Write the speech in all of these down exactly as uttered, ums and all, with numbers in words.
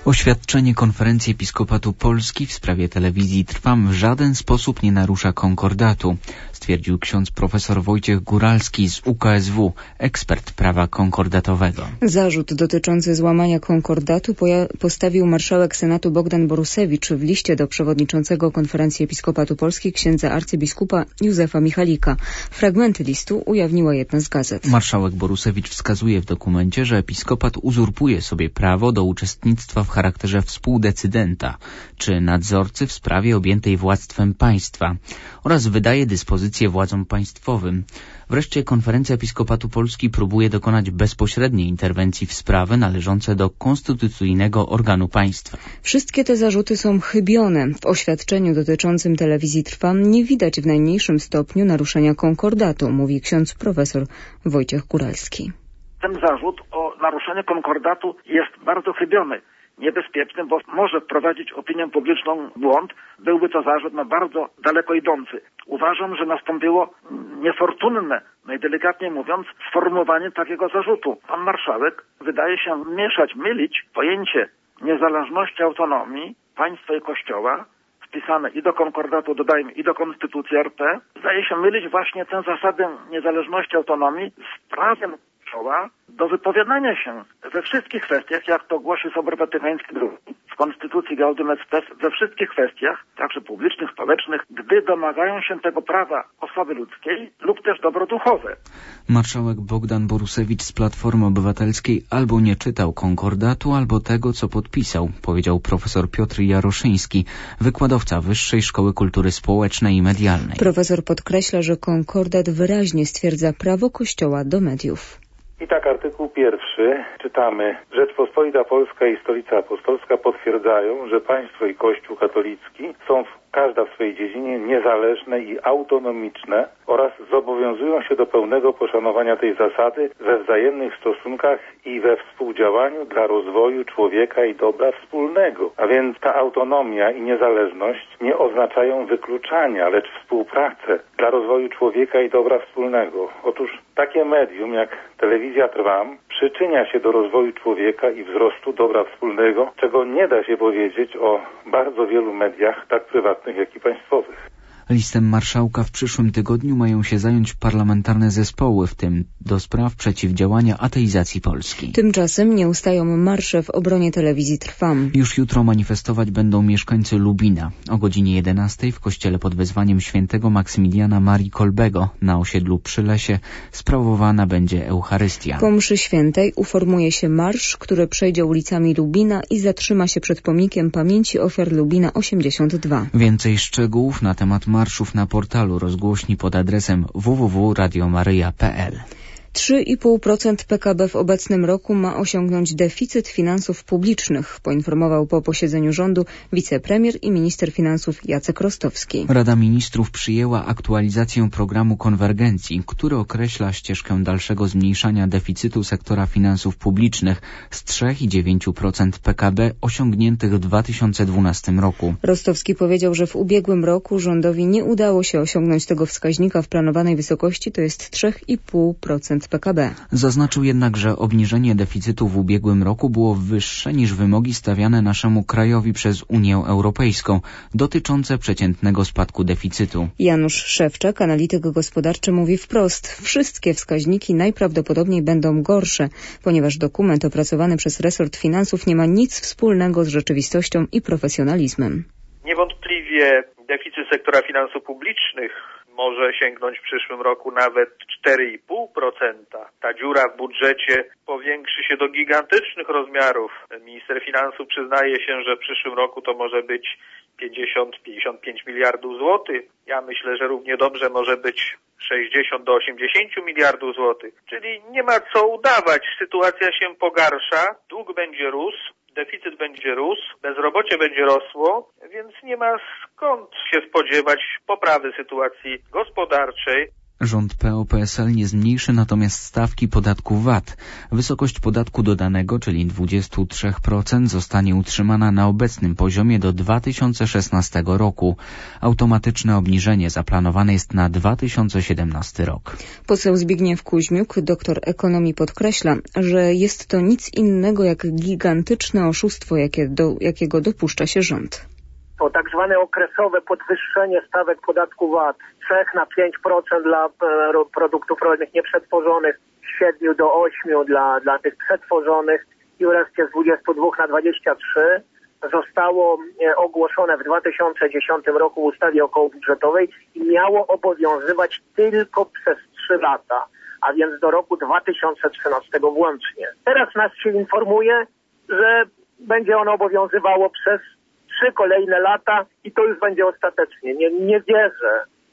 Oświadczenie Konferencji Episkopatu Polski w sprawie telewizji Trwam w żaden sposób nie narusza konkordatu, stwierdził ksiądz profesor Wojciech Góralski z U K S W, ekspert prawa konkordatowego. Zarzut dotyczący złamania konkordatu postawił marszałek Senatu Bogdan Borusewicz w liście do przewodniczącego Konferencji Episkopatu Polski księdza arcybiskupa Józefa Michalika. Fragmenty listu ujawniła jedna z gazet. Marszałek Borusewicz wskazuje w dokumencie, że episkopat uzurpuje sobie prawo do uczestnictwa w charakterze współdecydenta czy nadzorcy w sprawie objętej władztwem państwa oraz wydaje dyspozycje władzom państwowym. Wreszcie Konferencja Episkopatu Polski próbuje dokonać bezpośredniej interwencji w sprawy należące do konstytucyjnego organu państwa. Wszystkie te zarzuty są chybione. W oświadczeniu dotyczącym telewizji Trwam nie widać w najmniejszym stopniu naruszenia konkordatu, mówi ksiądz profesor Wojciech Góralski. Ten zarzut o naruszeniu konkordatu jest bardzo chybiony, niebezpieczny, bo może wprowadzić opinię publiczną w błąd. Byłby to zarzut no, bardzo daleko idący. Uważam, że nastąpiło niefortunne, najdelikatniej mówiąc, sformułowanie takiego zarzutu. Pan marszałek wydaje się mieszać, mylić pojęcie niezależności, autonomii państwa i Kościoła, wpisane i do konkordatu, dodajmy, i do Konstytucji R P. Zdaje się mylić właśnie tę zasadę niezależności, autonomii z prawem Kościoła do wypowiadania się we wszystkich kwestiach, jak to głosi Sobór Watykański drugi, w Konstytucji Gaudium et Spes, we wszystkich kwestiach, także publicznych, społecznych, gdy domagają się tego prawa osoby ludzkiej lub też dobro duchowe. Marszałek Bogdan Borusewicz z Platformy Obywatelskiej albo nie czytał konkordatu, albo tego, co podpisał, powiedział profesor Piotr Jaroszyński, wykładowca Wyższej Szkoły Kultury Społecznej i Medialnej. Profesor podkreśla, że konkordat wyraźnie stwierdza prawo Kościoła do mediów. I tak artykuł pierwszy czytamy: Rzeczpospolita Polska i Stolica Apostolska potwierdzają, że państwo i Kościół katolicki są w, każda w swojej dziedzinie niezależne i autonomiczne oraz zobowiązują się do pełnego poszanowania tej zasady we wzajemnych stosunkach i we współdziałaniu dla rozwoju człowieka i dobra wspólnego. A więc ta autonomia i niezależność nie oznaczają wykluczania, lecz współpracę dla rozwoju człowieka i dobra wspólnego. Otóż takie medium jak telewizja Trwam przyczynia się do rozwoju człowieka i wzrostu dobra wspólnego, czego nie da się powiedzieć o bardzo wielu mediach, tak prywatnych, jak i państwowych. Listem marszałka w przyszłym tygodniu mają się zająć parlamentarne zespoły, w tym do spraw przeciwdziałania ateizacji Polski. Tymczasem nie ustają marsze w obronie telewizji Trwam. Już jutro manifestować będą mieszkańcy Lubina. O godzinie jedenastej w kościele pod wezwaniem świętego Maksymiliana Marii Kolbego na osiedlu Przy Lesie sprawowana będzie Eucharystia. Po mszy świętej uformuje się marsz, który przejdzie ulicami Lubina i zatrzyma się przed pomnikiem pamięci ofiar Lubina osiemdziesiąt dwa. Więcej szczegółów na temat marszów na portalu rozgłośni pod adresem w w w kropka radio maryja kropka p l. trzy i pół procent P K B w obecnym roku ma osiągnąć deficyt finansów publicznych, poinformował po posiedzeniu rządu wicepremier i minister finansów Jacek Rostowski. Rada Ministrów przyjęła aktualizację programu konwergencji, który określa ścieżkę dalszego zmniejszania deficytu sektora finansów publicznych z trzy i dziewięć procent P K B osiągniętych w dwa tysiące dwunastym roku. Rostowski powiedział, że w ubiegłym roku rządowi nie udało się osiągnąć tego wskaźnika w planowanej wysokości, to jest trzy i pół procent P K B. Zaznaczył jednak, że obniżenie deficytu w ubiegłym roku było wyższe niż wymogi stawiane naszemu krajowi przez Unię Europejską dotyczące przeciętnego spadku deficytu. Janusz Szewczak, analityk gospodarczy, mówi wprost: wszystkie wskaźniki najprawdopodobniej będą gorsze, ponieważ dokument opracowany przez resort finansów nie ma nic wspólnego z rzeczywistością i profesjonalizmem. Niewątpliwie deficyt sektora finansów publicznych może sięgnąć w przyszłym roku nawet cztery i pół procent. Ta dziura w budżecie powiększy się do gigantycznych rozmiarów. Minister finansów przyznaje się, że w przyszłym roku to może być pięćdziesiąt do pięćdziesięciu pięciu miliardów złotych. Ja myślę, że równie dobrze może być sześćdziesiąt do osiemdziesięciu miliardów złotych. Czyli nie ma co udawać. Sytuacja się pogarsza, dług będzie rósł, deficyt będzie rósł, bezrobocie będzie rosło, więc nie ma skąd się spodziewać poprawy sytuacji gospodarczej. Rząd P O P S L nie zmniejszy natomiast stawki podatku V A T. Wysokość podatku dodanego, czyli dwadzieścia trzy procent, zostanie utrzymana na obecnym poziomie do dwa tysiące szesnastego roku. Automatyczne obniżenie zaplanowane jest na dwa tysiące siedemnasty rok. Poseł Zbigniew Kuźmiuk, doktor ekonomii, podkreśla, że jest to nic innego jak gigantyczne oszustwo, jakie do, jakiego dopuszcza się rząd. To tak zwane okresowe podwyższenie stawek podatku V A T z trzech na pięć procent dla produktów rolnych nieprzetworzonych, z siedmiu do ośmiu dla, dla tych przetworzonych i wreszcie z dwudziestu dwóch na dwadzieścia trzy zostało ogłoszone w dwa tysiące dziesiątym roku w ustawie okołobudżetowej i miało obowiązywać tylko przez trzy lata, a więc do roku dwa tysiące trzynastego włącznie. Teraz nas się informuje, że będzie ono obowiązywało przez trzy kolejne lata i to już będzie ostatecznie. Nie, nie wierzę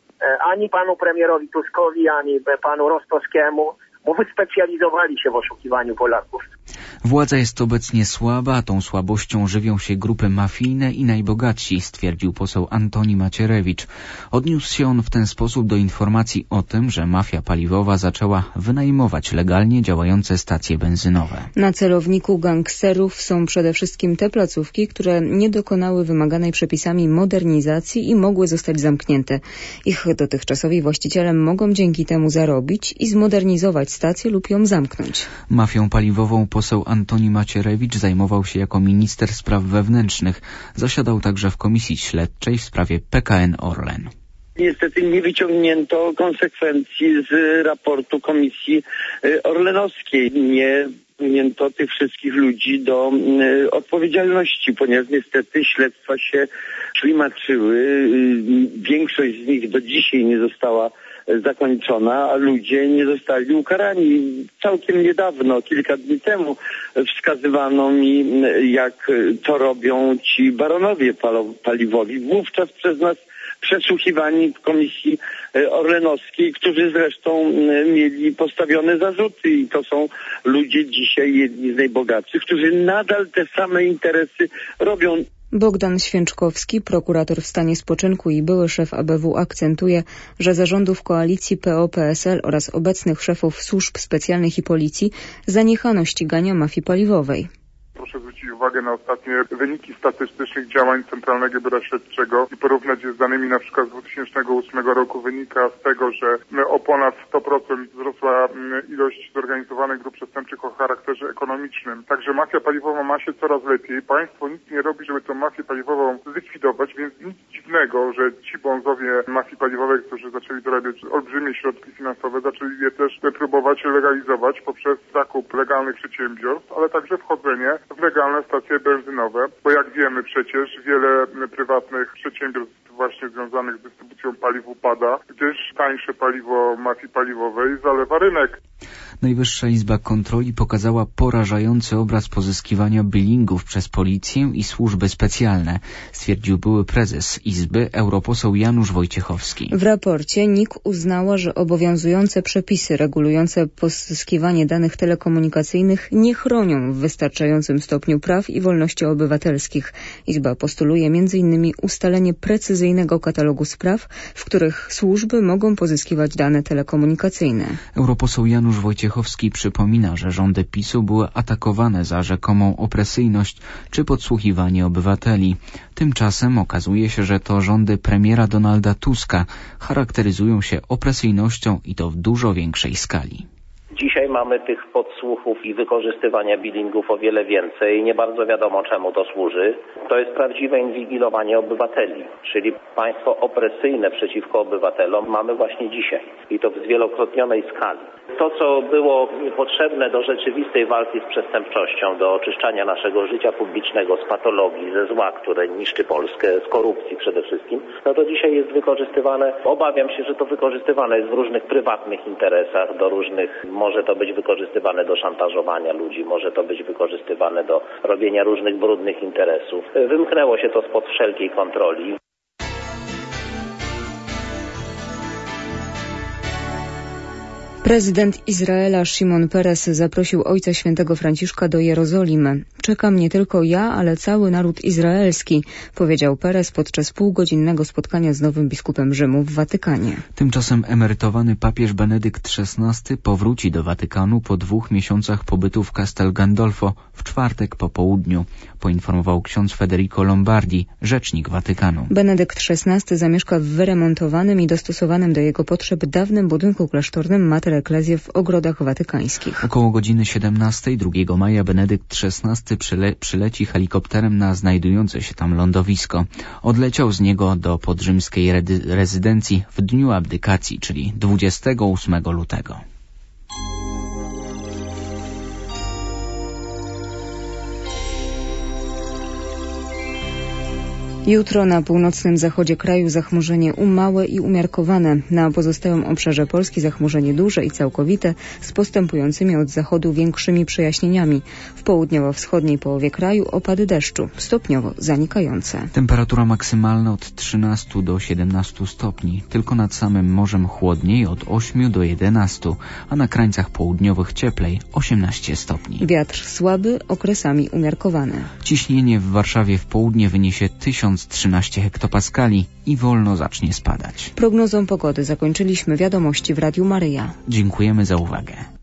ani panu premierowi Tuskowi, ani panu Rostowskiemu, bo wyspecjalizowali się w oszukiwaniu Polaków. Władza jest obecnie słaba, a tą słabością żywią się grupy mafijne i najbogatsi, stwierdził poseł Antoni Macierewicz. Odniósł się on w ten sposób do informacji o tym, że mafia paliwowa zaczęła wynajmować legalnie działające stacje benzynowe. Na celowniku gangsterów są przede wszystkim te placówki, które nie dokonały wymaganej przepisami modernizacji i mogły zostać zamknięte. Ich dotychczasowi właściciele mogą dzięki temu zarobić i zmodernizować stację lub ją zamknąć. Mafią paliwową poseł Antoni Macierewicz zajmował się jako minister spraw wewnętrznych. Zasiadał także w komisji śledczej w sprawie P K N Orlen. Niestety nie wyciągnięto konsekwencji z raportu Komisji Orlenowskiej. Nie wyciągnięto tych wszystkich ludzi do y, odpowiedzialności, ponieważ niestety śledztwa się ślimaczyły. Y, większość z nich do dzisiaj nie została zakończona, a ludzie nie zostali ukarani. Całkiem niedawno, kilka dni temu wskazywano mi, jak to robią ci baronowie paliwowi, wówczas przez nas przesłuchiwani w Komisji Orlenowskiej, którzy zresztą mieli postawione zarzuty i to są ludzie dzisiaj jedni z najbogatszych, którzy nadal te same interesy robią. Bogdan Święczkowski, prokurator w stanie spoczynku i były szef A B W, akcentuje, że za rządów koalicji P O P S L oraz obecnych szefów służb specjalnych i policji zaniechano ścigania mafii paliwowej. Proszę zwrócić uwagę na ostatnie wyniki statystycznych działań Centralnego Biura Śledczego i porównać je z danymi na przykład z dwa tysiące ósmego roku. Wynika z tego, że o ponad sto procent wzrosła ilość zorganizowanych grup przestępczych o charakterze ekonomicznym. Także mafia paliwowa ma się coraz lepiej. Państwo nic nie robi, żeby tę mafię paliwową zlikwidować, więc nic dziwnego, że ci bonzowie mafii paliwowej, którzy zaczęli dorabiać olbrzymie środki finansowe, zaczęli je też próbować legalizować poprzez zakup legalnych przedsiębiorstw, ale także wchodzenie w legalne stacje benzynowe, bo jak wiemy przecież wiele prywatnych przedsiębiorstw właśnie związanych z dystrybucją paliw upada, gdyż tańsze paliwo mafii paliwowej zalewa rynek. Najwyższa Izba Kontroli pokazała porażający obraz pozyskiwania billingów przez policję i służby specjalne, stwierdził były prezes Izby, europoseł Janusz Wojciechowski. W raporcie N I K uznała, że obowiązujące przepisy regulujące pozyskiwanie danych telekomunikacyjnych nie chronią w wystarczającym stopniu praw i wolności obywatelskich. Izba postuluje między innymi ustalenie precyzyjnego katalogu spraw, w których służby mogą pozyskiwać dane telekomunikacyjne. Europoseł Janusz Wojciechowski przypomina, że rządy PiSu były atakowane za rzekomą opresyjność czy podsłuchiwanie obywateli. Tymczasem okazuje się, że to rządy premiera Donalda Tuska charakteryzują się opresyjnością i to w dużo większej skali. Dzisiaj mamy tych podsłuchów i wykorzystywania billingów o wiele więcej. Nie bardzo wiadomo, czemu to służy. To jest prawdziwe inwigilowanie obywateli, czyli państwo opresyjne przeciwko obywatelom mamy właśnie dzisiaj i to w zwielokrotnionej skali. To, co było potrzebne do rzeczywistej walki z przestępczością, do oczyszczania naszego życia publicznego z patologii, ze zła, które niszczy Polskę, z korupcji przede wszystkim, no to dzisiaj jest wykorzystywane. Obawiam się, że to wykorzystywane jest w różnych prywatnych interesach, do różnych, może to być wykorzystywane do szantażowania ludzi, może to być wykorzystywane do robienia różnych brudnych interesów. Wymknęło się to spod wszelkiej kontroli. Prezydent Izraela Szymon Peres zaprosił Ojca Świętego Franciszka do Jerozolimy. Czekam nie tylko ja, ale cały naród izraelski, powiedział Peres podczas półgodzinnego spotkania z nowym biskupem Rzymu w Watykanie. Tymczasem emerytowany papież Benedykt szesnasty powróci do Watykanu po dwóch miesiącach pobytu w Castel Gandolfo w czwartek po południu, poinformował ksiądz Federico Lombardi, rzecznik Watykanu. Benedykt szesnasty zamieszka w wyremontowanym i dostosowanym do jego potrzeb dawnym budynku klasztornym Mater Ecclesiae w ogrodach watykańskich. Około godziny siedemnastej drugiego maja Benedykt szesnasty przyle przyleci helikopterem na znajdujące się tam lądowisko. Odleciał z niego do podrzymskiej rezydencji w dniu abdykacji, czyli dwudziestego ósmego lutego. Jutro na północnym zachodzie kraju zachmurzenie małe i umiarkowane. Na pozostałym obszarze Polski zachmurzenie duże i całkowite z postępującymi od zachodu większymi przejaśnieniami. W południowo-wschodniej połowie kraju opady deszczu, stopniowo zanikające. Temperatura maksymalna od trzynastu do siedemnastu stopni. Tylko nad samym morzem chłodniej od ośmiu do jedenastu, a na krańcach południowych cieplej osiemnaście stopni. Wiatr słaby, okresami umiarkowany. Ciśnienie w Warszawie w południe wyniesie tysiąc trzynaście hektopaskali i wolno zacznie spadać. Prognozą pogody zakończyliśmy wiadomości w Radiu Maryja. Dziękujemy za uwagę.